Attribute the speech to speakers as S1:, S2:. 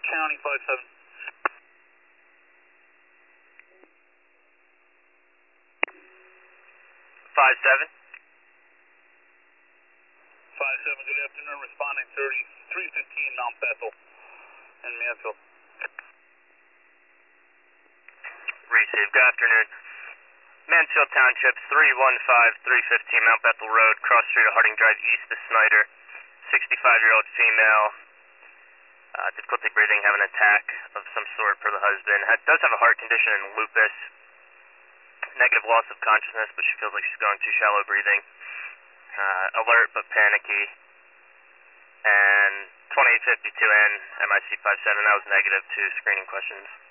S1: County 57.
S2: 57.
S1: 57, good afternoon. Responding 3315 Mount Bethel in Mansfield.
S2: Receive. Good afternoon. Mansfield Township, 315-315 Mount Bethel Road, cross street of Harding Drive east to Snyder. 65-year-old female, difficulty breathing, having an attack of some sort for the husband. Does have a heart condition and lupus. Negative loss of consciousness, but she feels like she's going too shallow breathing. Alert but panicky. And 2852N, MIC 57, that was negative to screening questions.